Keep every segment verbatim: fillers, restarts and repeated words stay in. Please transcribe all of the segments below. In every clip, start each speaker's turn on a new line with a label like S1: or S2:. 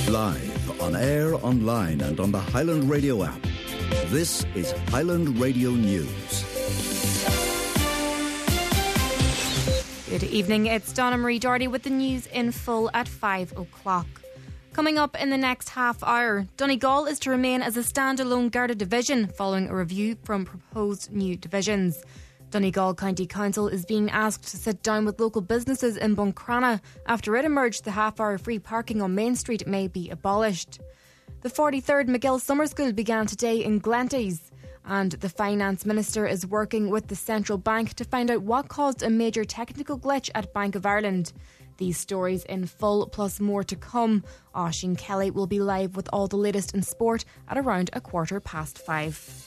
S1: Live, on air, online and on the Highland Radio app. This is Highland Radio News.
S2: Good evening, it's Donna Marie Doherty with the news in full at five o'clock. Coming up in the next half hour, Donegal is to remain as a standalone Garda division following a review from proposed new divisions. Donegal County Council is being asked to sit down with local businesses in Buncrana after it emerged the half-hour free parking on Main Street may be abolished. The forty-third McGill Summer School began today in Glenties, and the Finance Minister is working with the Central Bank to find out what caused a major technical glitch at Bank of Ireland. These stories in full, plus more to come. Oisín Kelly will be live with all the latest in sport at around a quarter past five.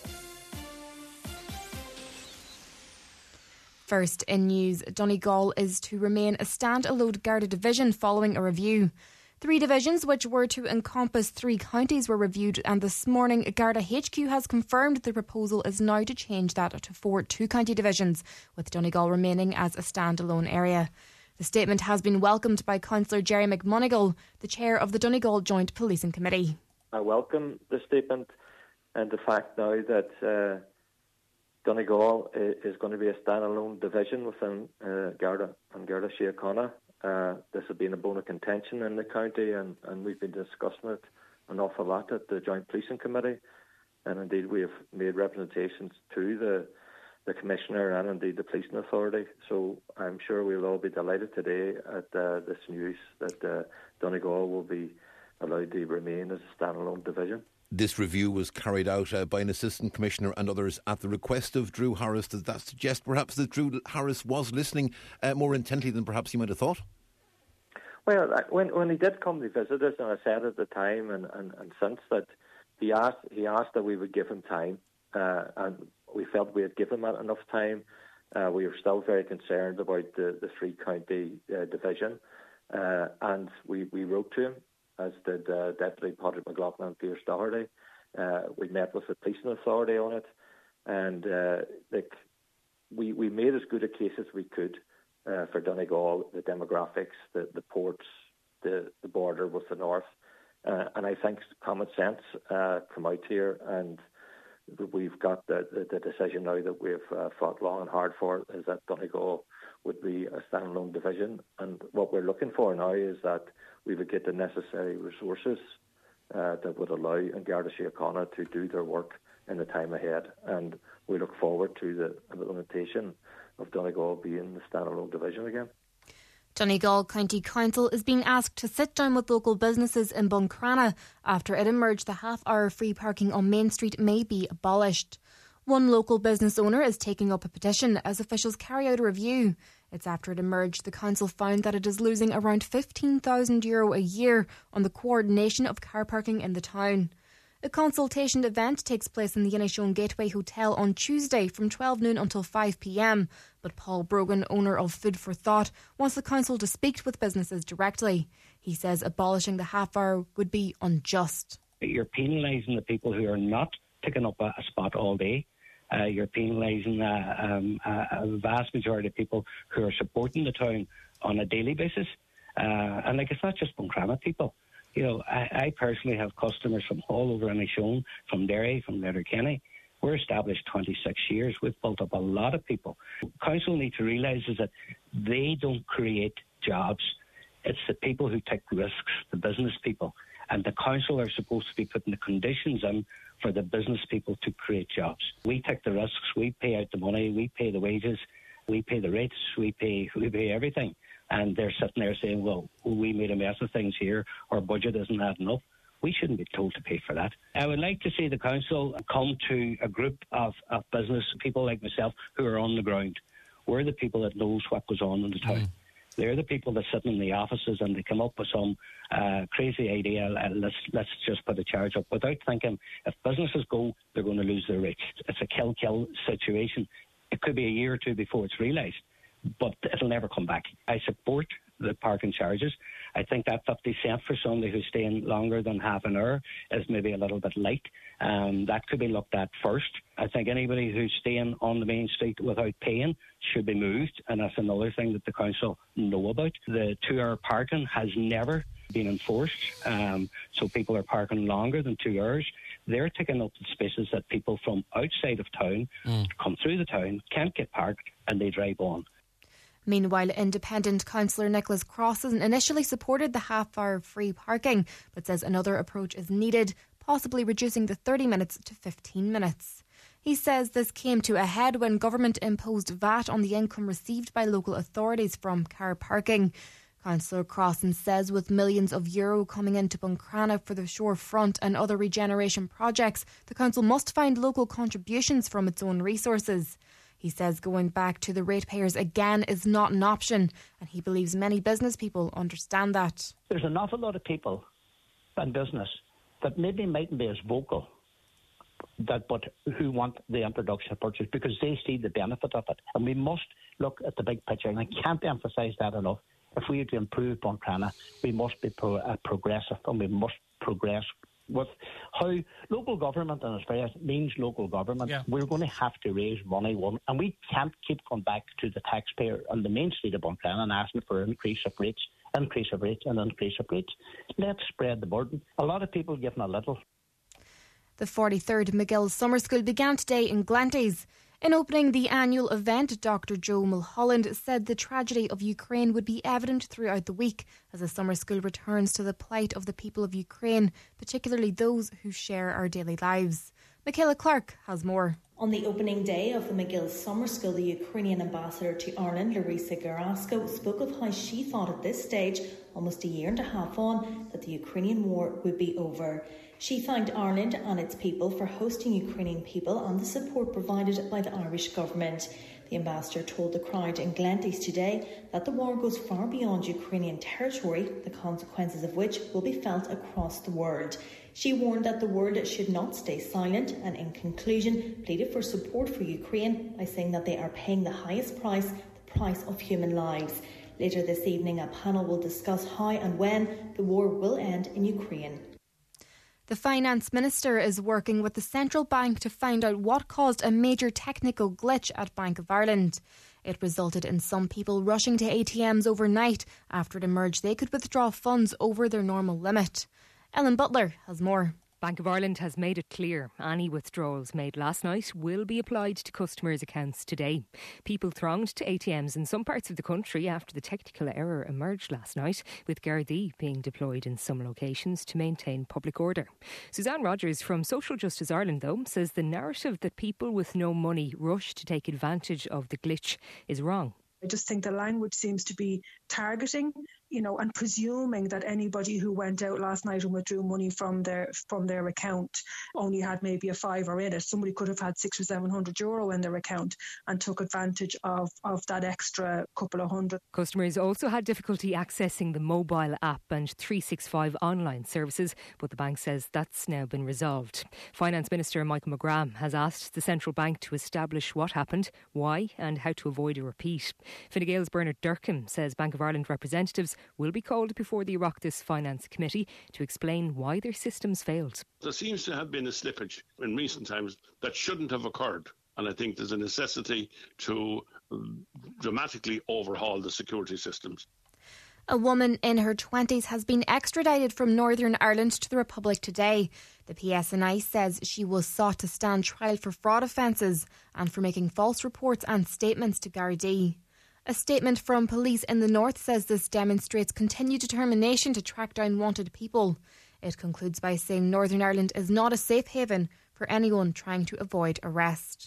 S2: First in news, Donegal is to remain a standalone Garda division following a review. Three divisions, which were to encompass three counties, were reviewed, and this morning Garda H Q has confirmed the proposal is now to change that to four two-county divisions, with Donegal remaining as a standalone area. The statement has been welcomed by Councillor Jerry McMonigal, the chair of the Donegal Joint Policing Committee.
S3: I welcome the statement and the fact now that uh, Donegal is going to be a standalone division within uh, Garda and Garda Síochána. Uh, this has been a bone of contention in the county, and, and we've been discussing it an awful lot at the Joint Policing Committee, and indeed we have made representations to the the Commissioner and indeed the Policing Authority. So I'm sure we'll all be delighted today at uh, this news that uh, Donegal will be allowed to remain as a standalone division.
S4: This review was carried out uh, by an Assistant Commissioner and others at the request of Drew Harris. Does that suggest perhaps that Drew Harris was listening uh, more intently than perhaps he might have thought?
S3: Well, when when he did come to visit us, and I said at the time and, and, and since that he asked he asked that we would give him time, uh, and we felt we had given him enough time. Uh, we were still very concerned about the, the three county uh, division, uh, and we, we wrote to him, as did uh, Deputy Patrick McLaughlin and Pierce Doherty. Uh, we met with the Policing Authority on it, and uh, like we we made as good a case as we could uh, for Donegal, the demographics, the, the ports, the, the border with the north, uh, and I think common sense uh, come out here, and we've got the, the, the decision now that we've uh, fought long and hard for, is that Donegal would be a standalone division, and what we're looking for now is that we would get the necessary resources uh, that would allow Garda Síochána to do their work in the time ahead, and we look forward to the implementation of Donegal being the standalone division again.
S2: Donegal County Council is being asked to sit down with local businesses in Buncrana after it emerged the half-hour free parking on Main Street may be abolished. One local business owner is taking up a petition as officials carry out a review. It's after it emerged the council found that it is losing around fifteen thousand euro a year on the coordination of car parking in the town. A consultation event takes place in the Inishowen Gateway Hotel on Tuesday from twelve noon until five p.m. But Paul Brogan, owner of Food for Thought, wants the council to speak with businesses directly. He says abolishing the half hour would be unjust.
S5: You're penalising the people who are not picking up a, a spot all day. Uh, you're penalising uh, um, a, a vast majority of people who are supporting the town on a daily basis. Uh, and like, it's not just Buncrana people. You know, I, I personally have customers from all over Inishowen, from Derry, from Letterkenny. We're established twenty-six years. We've built up a lot of people. Council need to realise is that they don't create jobs. It's the people who take risks, the business people. And the council are supposed to be putting the conditions in for the business people to create jobs. We take the risks, we pay out the money, we pay the wages, we pay the rates, we pay we pay everything. And they're sitting there saying, well, we made a mess of things here, our budget isn't adding up. We shouldn't be told to pay for that. I would like to see the council come to a group of, of business people like myself who are on the ground. We're the people that knows what goes on in the town. Mm. They're the people that sit in the offices and they come up with some uh, crazy idea, uh, let's let's just put a charge up, without thinking if businesses go, they're going to lose their rates. It's a kill-kill situation. It could be a year or two before it's realised, but it'll never come back. I support the parking charges. I think that fifty cent for somebody who's staying longer than half an hour is maybe a little bit light. Um, that could be looked at first. I think anybody who's staying on the main street without paying should be moved, and that's another thing that the council know about. The two-hour parking has never been enforced, um, so people are parking longer than two hours. They're taking up the spaces that people from outside of town mm. come through the town, can't get parked, and they drive on.
S2: Meanwhile, independent councillor Nicholas Crossan initially supported the half-hour free parking, but says another approach is needed, possibly reducing the thirty minutes to fifteen minutes. He says this came to a head when government imposed V A T on the income received by local authorities from car parking. Councillor Crossan says with millions of euro coming into Buncrana for the shorefront and other regeneration projects, the council must find local contributions from its own resources. He says going back to the ratepayers again is not an option, and he believes many business people understand that.
S6: There's an awful lot of people in business that maybe mightn't be as vocal, that but who want the introduction of purchase because they see the benefit of it. And we must look at the big picture, and I can't emphasise that enough. If we are to improve Buncrana, we must be pro- uh, progressive, and we must progress with how local government in Australia means local government. Yeah. We're going to have to raise money, and we can't keep going back to the taxpayer on the main street of Buncrana and asking for an increase of rates, increase of rates and increase of rates. Let's spread the burden. A lot of people giving a little.
S2: The forty-third McGill Summer School began today in Glanties. In opening the annual event, Doctor Joe Mulholland said the tragedy of Ukraine would be evident throughout the week as the summer school returns to the plight of the people of Ukraine, particularly those who share our daily lives. Michaela Clark has more.
S7: On the opening day of the McGill Summer School, the Ukrainian ambassador to Ireland, Larisa Garasko, spoke of how she thought at this stage, almost a year and a half on, that the Ukrainian war would be over. She thanked Ireland and its people for hosting Ukrainian people and the support provided by the Irish government. The ambassador told the crowd in Glanties today that the war goes far beyond Ukrainian territory, the consequences of which will be felt across the world. She warned that the world should not stay silent and, in conclusion, pleaded for support for Ukraine by saying that they are paying the highest price, the price of human lives. Later this evening, a panel will discuss how and when the war will end in Ukraine.
S2: The Finance Minister is working with the Central Bank to find out what caused a major technical glitch at Bank of Ireland. It resulted in some people rushing to A T Ms overnight after it emerged they could withdraw funds over their normal limit. Ellen Butler has more.
S8: Bank of Ireland has made it clear any withdrawals made last night will be applied to customers' accounts today. People thronged to A T Ms in some parts of the country after the technical error emerged last night, with Gardaí being deployed in some locations to maintain public order. Suzanne Rogers from Social Justice Ireland, though, says the narrative that people with no money rush to take advantage of the glitch is wrong.
S9: I just think the language seems to be targeting, you know, and presuming that anybody who went out last night and withdrew money from their from their account only had maybe a fiver in it. Somebody could have had six or seven hundred euro in their account and took advantage of, of that extra couple of hundred.
S8: Customers also had difficulty accessing the mobile app and three sixty-five online services, but the bank says that's now been resolved. Finance Minister Michael McGrath has asked the Central Bank to establish what happened, why and how to avoid a repeat. Fine Gael's Bernard Durkin says Bank of Ireland representatives will be called before the Oireachtas Finance Committee to explain why their systems failed.
S10: There seems to have been a slippage in recent times that shouldn't have occurred, and I think there's a necessity to dramatically overhaul the security systems.
S2: A woman in her twenties has been extradited from Northern Ireland to the Republic today. The P S N I says she was sought to stand trial for fraud offences and for making false reports and statements to Gardaí. A statement from police in the north says this demonstrates continued determination to track down wanted people. It concludes by saying Northern Ireland is not a safe haven for anyone trying to avoid arrest.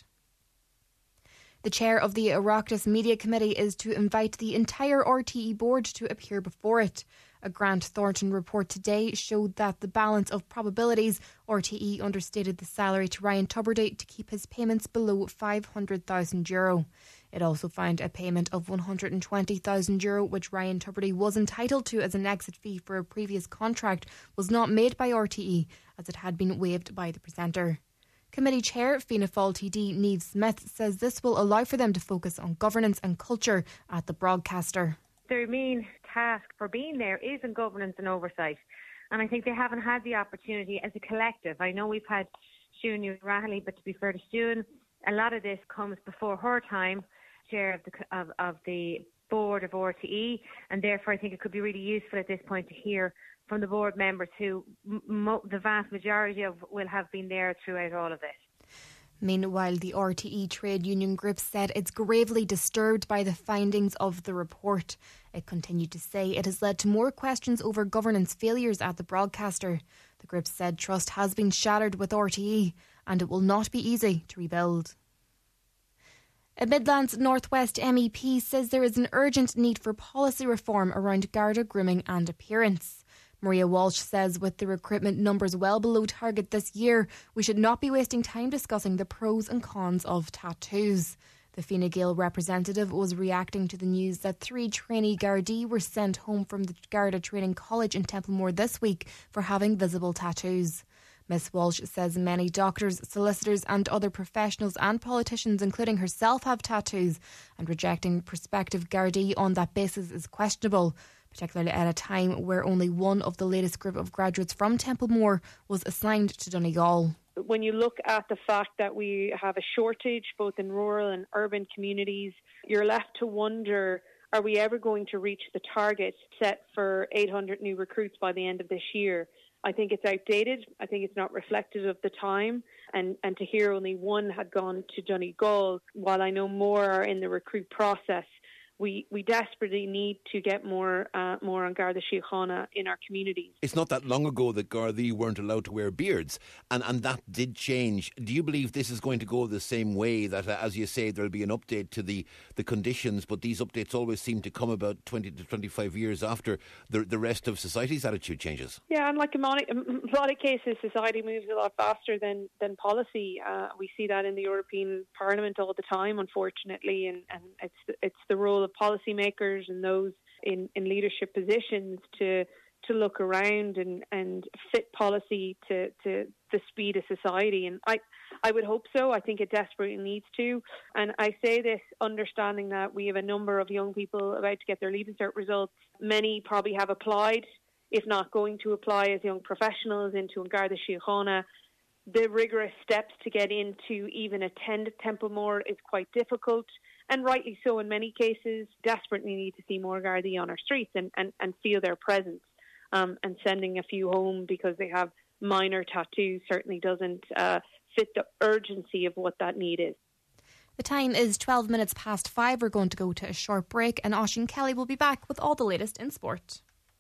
S2: The chair of the Oireachtas Media Committee is to invite the entire R T E board to appear before it. A Grant Thornton report today showed that the balance of probabilities, R T E understated the salary to Ryan Tubridy to keep his payments below five hundred thousand euro. It also found a payment of one hundred twenty thousand euro, which Ryan Tubridy was entitled to as an exit fee for a previous contract, was not made by R T E as it had been waived by the presenter. Committee Chair Fianna Fáil T D Niamh Smith says this will allow for them to focus on governance and culture at the broadcaster.
S11: Their main task for being there is in governance and oversight. And I think they haven't had the opportunity as a collective. I know we've had Siún O'Reilly, but to be fair to Siún, a lot of this comes before her time, chair of the of, of the board of R T E, and therefore I think it could be really useful at this point to hear from the board members who mo- the vast majority of will have been there throughout all of this.
S2: Meanwhile, the R T E trade union group said it's gravely disturbed by the findings of the report. It continued to say it has led to more questions over governance failures at the broadcaster. The group said trust has been shattered with R T E and it will not be easy to rebuild. A Midlands North West M E P says there is an urgent need for policy reform around Garda grooming and appearance. Maria Walsh says with the recruitment numbers well below target this year, we should not be wasting time discussing the pros and cons of tattoos. The Fine Gael representative was reacting to the news that three trainee Gardaí were sent home from the Garda Training College in Templemore this week for having visible tattoos. Miss Walsh says many doctors, solicitors and other professionals and politicians, including herself, have tattoos, and rejecting prospective Gardaí on that basis is questionable, particularly at a time where only one of the latest group of graduates from Templemore was assigned to Donegal.
S12: When you look at the fact that we have a shortage both in rural and urban communities, you're left to wonder, are we ever going to reach the target set for eight hundred new recruits by the end of this year? I think it's outdated. I think it's not reflective of the time. And, and to hear only one had gone to Donegal, while I know more are in the recruit process, we, we desperately need to get more uh, more on Garda Síochána in our communities.
S4: It's not that long ago that Gardaí weren't allowed to wear beards, and, and that did change. Do you believe this is going to go the same way, that, uh, as you say, there'll be an update to the, the conditions, but these updates always seem to come about twenty to twenty-five years after the, the rest of society's attitude changes?
S12: Yeah, and like in a lot of cases, society moves a lot faster than, than policy. Uh, we see that in the European Parliament all the time, unfortunately, and, and it's, it's the role of policymakers and those in, in leadership positions to to look around and, and fit policy to, to the speed of society. And I, I would hope so. I think it desperately needs to. And I say this understanding that we have a number of young people about to get their Leaving Cert results. Many probably have applied, if not going to apply as young professionals into Garda Síochána. The rigorous steps to get into even attend Templemore is quite difficult. And rightly so in many cases, desperately need to see more Gardaí on our streets and, and, and feel their presence. Um, and sending a few home because they have minor tattoos certainly doesn't uh, fit the urgency of what that need is.
S2: The time is twelve minutes past five. We're going to go to a short break and Oisín Kelly will be back with all the latest in sport.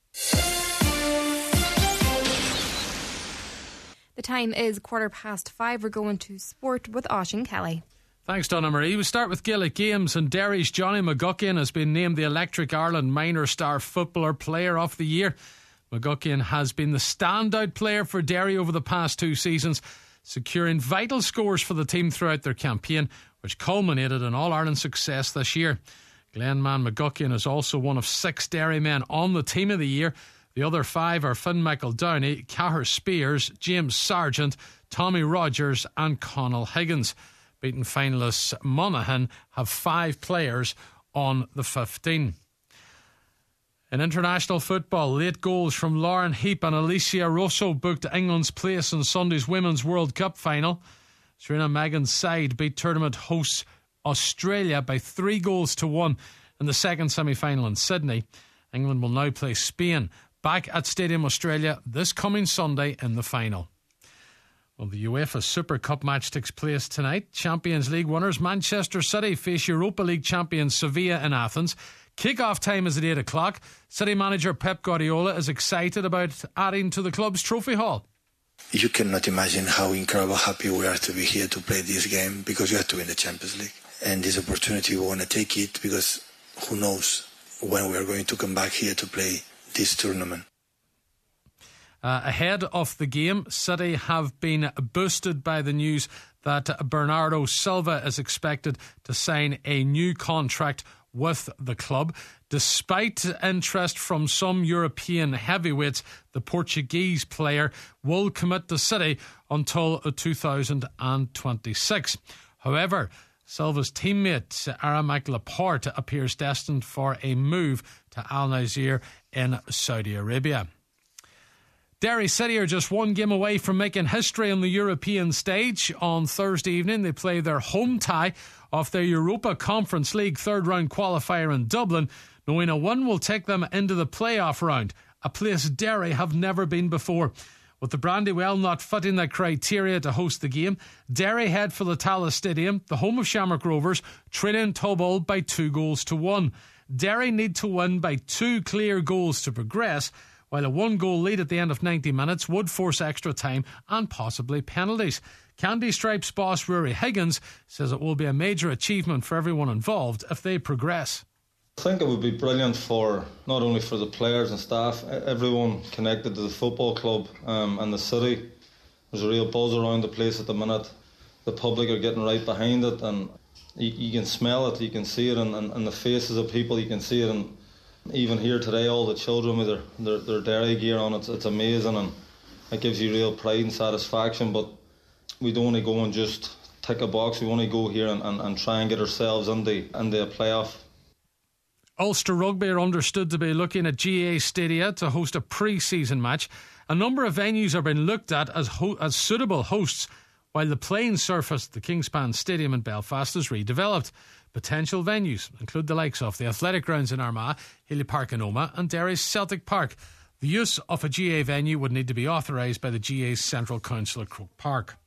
S2: The time is quarter past five. We're going to sport with Oisín Kelly.
S13: Thanks, Donna Marie. We start with Gaelic Games, and Derry's Johnny McGuckin has been named the Electric Ireland Minor Star Footballer Player of the Year. McGuckin has been the standout player for Derry over the past two seasons, securing vital scores for the team throughout their campaign, which culminated in All-Ireland success this year. Glenman McGuckin is also one of six Derry men on the Team of the Year. The other five are Finn McEldowney, Cahir Spears, James Sargent, Tommy Rogers and Conall Higgins. Beaten finalists Monaghan have five players on the fifteen. In international football, late goals from Lauren Heap and Alicia Rosso booked England's place in Sunday's Women's World Cup final. Serena Megan's side beat tournament hosts Australia by three goals to one in the second semi-final in Sydney. England will now play Spain back at Stadium Australia this coming Sunday in the final. Well, the UEFA Super Cup match takes place tonight. Champions League winners Manchester City face Europa League champions Sevilla in Athens. Kick-off time is at eight o'clock. City manager Pep Guardiola is excited about adding to the club's trophy haul.
S14: You cannot imagine how incredible happy we are to be here to play this game, because we have to win the Champions League. And this opportunity, we want to take it, because who knows when we are going to come back here to play this tournament.
S13: Uh, ahead of the game, City have been boosted by the news that Bernardo Silva is expected to sign a new contract with the club. Despite interest from some European heavyweights, the Portuguese player will commit to City until two thousand twenty-six. However, Silva's teammate Aramak Laporte appears destined for a move to Al Nasir in Saudi Arabia. Derry City are just one game away from making history on the European stage. On Thursday evening, they play their home tie of their Europa Conference League third round qualifier in Dublin, knowing a win will take them into the playoff round, a place Derry have never been before. With the Brandywell not fitting the criteria to host the game, Derry head for the Tallaght Stadium, the home of Shamrock Rovers, trailing Tobol by two goals to one. Derry need to win by two clear goals to progress, while a one-goal lead at the end of ninety minutes would force extra time and possibly penalties. Candy Stripes boss Rory Higgins says it will be a major achievement for everyone involved if they progress.
S15: I think it would be brilliant for not only for the players and staff, everyone connected to the football club um, and the city. There's a real buzz around the place at the minute. The public are getting right behind it, and you, you can smell it, you can see it in, in, in the faces of people, you can see it in, even here today, all the children with their, their, their Derry gear on. It's, it's amazing, and it gives you real pride and satisfaction. But we don't want to go and just tick a box. We want to go here and, and, and try and get ourselves in the, in the playoff.
S13: Ulster Rugby are understood to be looking at G A A Stadia to host a pre-season match. A number of venues are being looked at as ho- as suitable hosts, while the playing surface at the Kingspan Stadium in Belfast is redeveloped. Potential venues include the likes of the Athletic Grounds in Armagh, Healy Park in Omagh and Derry's Celtic Park. The use of a G A A venue would need to be authorised by the G A A's Central Council at Croke Park.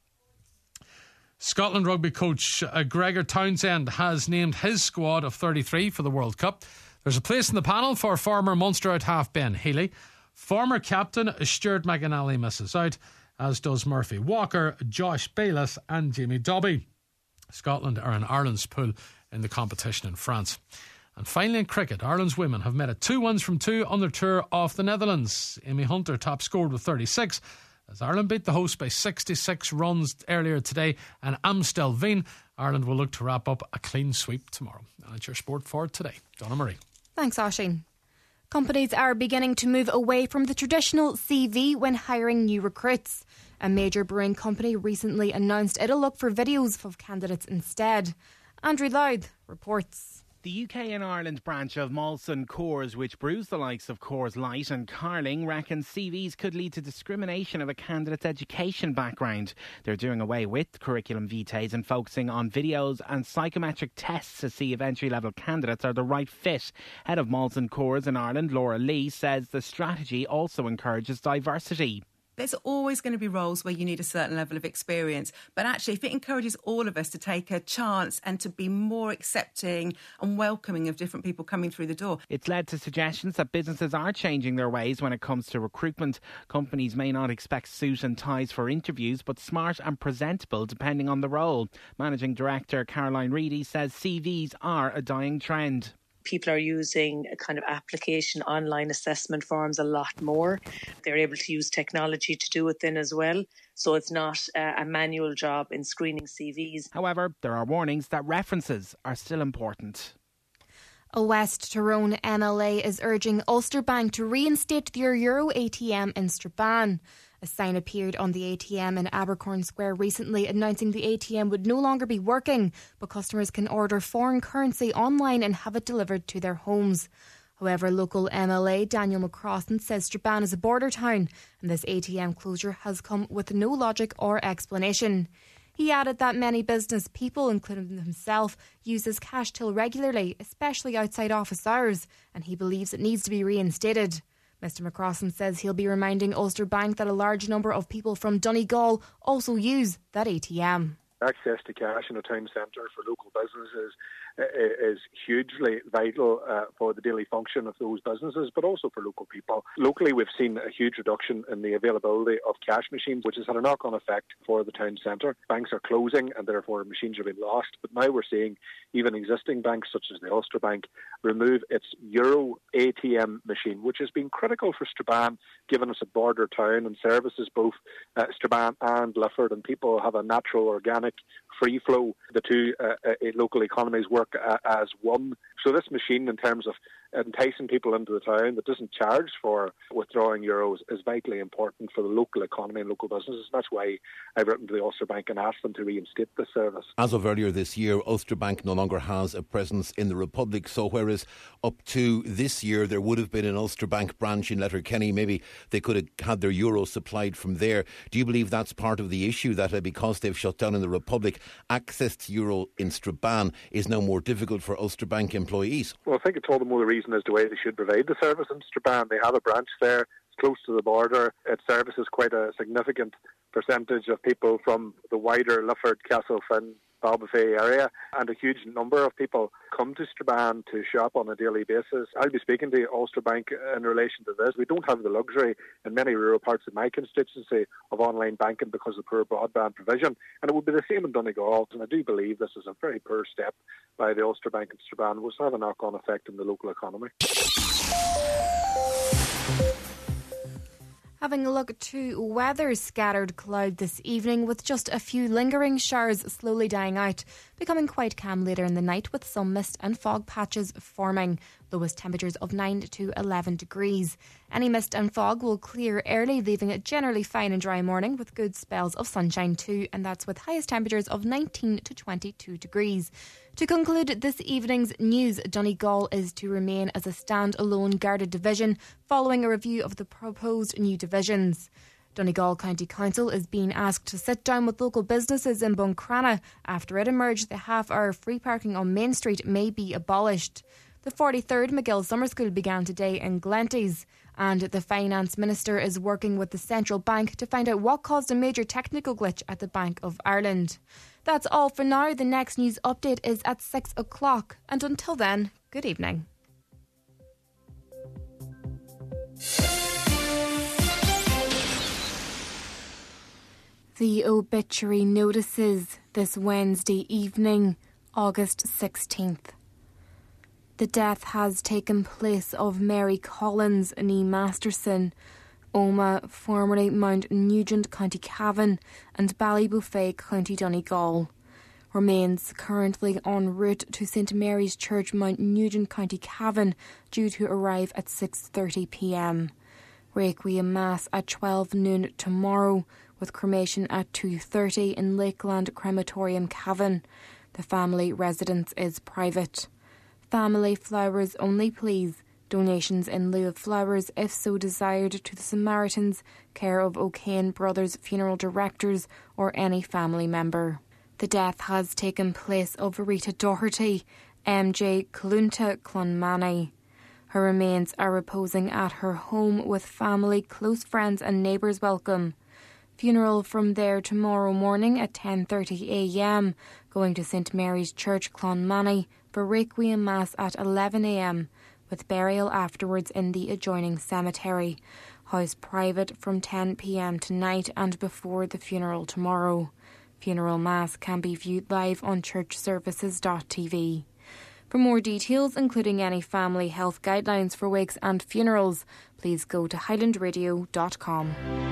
S13: Scotland rugby coach uh, Gregor Townsend has named his squad of thirty-three for the World Cup. There's a place in the panel for former Munster out half Ben Healy. Former captain Stuart McAnally misses out, as does Murphy Walker, Josh Bayless and Jamie Dobby. Scotland are in Ireland's pool in the competition in France. And finally in cricket, Ireland's women have made it two wins from two on their tour of the Netherlands. Amy Hunter top scored with thirty-six, as Ireland beat the host by sixty-six runs earlier today, and Amstel Veen. Ireland will look to wrap up a clean sweep tomorrow. And it's your sport for today. Donna Marie.
S2: Thanks, Oisín. Companies are beginning to move away from the traditional C V when hiring new recruits. A major brewing company recently announced it'll look for videos of candidates instead. Andrew Louth reports.
S16: The U K and Ireland branch of Molson Coors, which brews the likes of Coors Light and Carling, reckons C Vs could lead to discrimination of a candidate's education background. They're doing away with curriculum vitae and focusing on videos and psychometric tests to see if entry-level candidates are the right fit. Head of Molson Coors in Ireland, Laura Lee, says the strategy also encourages diversity.
S17: There's always going to be roles where you need a certain level of experience. But actually, if it encourages all of us to take a chance and to be more accepting and welcoming of different people coming through the door.
S16: It's led to suggestions that businesses are changing their ways when it comes to recruitment. Companies may not expect suit and ties for interviews, but smart and presentable depending on the role. Managing Director Caroline Reedy says C Vs are a dying trend.
S18: People are using a kind of application online assessment forms a lot more. They're able to use technology to do it then as well. So it's not uh, a manual job in screening C Vs.
S16: However, there are warnings that references are still important.
S2: A West Tyrone M L A is urging Ulster Bank to reinstate their Euro A T M in Strabane. A sign appeared on the A T M in Abercorn Square recently announcing the A T M would no longer be working, but customers can order foreign currency online and have it delivered to their homes. However, local M L A Daniel McCrossan says Strabane is a border town and this A T M closure has come with no logic or explanation. He added that many business people, including himself, use this cash till regularly, especially outside office hours, and he believes it needs to be reinstated. Mister McCrossan says he'll be reminding Ulster Bank that a large number of people from Donegal also use that A T M.
S19: Access to cash in a town centre for local businesses is hugely vital uh, for the daily function of those businesses, but also for local people. Locally, we've seen a huge reduction in the availability of cash machines, which has had a knock-on effect for the town centre. Banks are closing and therefore machines are being lost. But now we're seeing even existing banks, such as the Ulster Bank, remove its Euro A T M machine, which has been critical for Strabane, given us a border town and services both uh, Strabane and Lifford, and people have a natural, organic free flow. The two uh, uh, local economies work uh, as one. So this machine, in terms of enticing people into the town that doesn't charge for withdrawing euros is vitally important for the local economy and local businesses. That's why I've written to the Ulster Bank and asked them to reinstate this service.
S4: As of earlier this year, Ulster Bank no longer has a presence in the Republic, so whereas up to this year there would have been an Ulster Bank branch in Letterkenny, maybe they could have had their euros supplied from there. Do you believe that's part of the issue, that uh, because they've shut down in the Republic, access to euro in Strabane is now more difficult for Ulster Bank employees?
S19: Well, I think it's all the more the reason as to why they should provide the service in Strabane. They have a branch there, it's close to the border, it services quite a significant percentage of people from the wider Lifford, Castlefin, Ballybofey area, and a huge number of people come to Strabane to shop on a daily basis. I'll be speaking to Ulster Bank in relation to this. We don't have the luxury in many rural parts of my constituency of online banking because of poor broadband provision, and it would be the same in Donegal, and I do believe this is a very poor step by the Ulster Bank in Strabane, which will have a knock-on effect in the local economy.
S2: Having a look to weather, scattered cloud this evening with just a few lingering showers slowly dying out, becoming quite calm later in the night with some mist and fog patches forming. Lowest temperatures of nine to eleven degrees. Any mist and fog will clear early, leaving a generally fine and dry morning with good spells of sunshine too, and that's with highest temperatures of nineteen to twenty-two degrees. To conclude this evening's news, Donegal is to remain as a stand-alone Garda division following a review of the proposed new divisions. Donegal County Council is being asked to sit down with local businesses in Buncrana after it emerged that half-hour free parking on Main Street may be abolished. The forty-third McGill Summer School began today in Glenties, and the Finance Minister is working with the Central Bank to find out what caused a major technical glitch at the Bank of Ireland. That's all for now. The next news update is at six o'clock, and until then, good evening. The obituary notices this Wednesday evening, August sixteenth. The death has taken place of Mary Collins, née Masterson, Oma, formerly Mount Nugent, County Cavan, and Ballybofey, County Donegal. Remains currently en route to Saint Mary's Church, Mount Nugent, County Cavan, due to arrive at six thirty p m. Requiem Mass at twelve noon tomorrow, with cremation at two thirty in Lakeland Crematorium, Cavan. The family residence is private. Family flowers only, please. Donations in lieu of flowers, if so desired, to the Samaritans, care of O'Kane Brothers Funeral Directors or any family member. The death has taken place of Rita Doherty, M J Clunta Clonmany. Her remains are reposing at her home with family, close friends and neighbours welcome. Funeral from there tomorrow morning at ten thirty a m, going to Saint Mary's Church, Clonmany, for Requiem Mass at eleven a m, with burial afterwards in the adjoining cemetery. House private from ten p m tonight and before the funeral tomorrow. Funeral Mass can be viewed live on church services dot t v. For more details, including any family health guidelines for wakes and funerals, please go to highland radio dot com.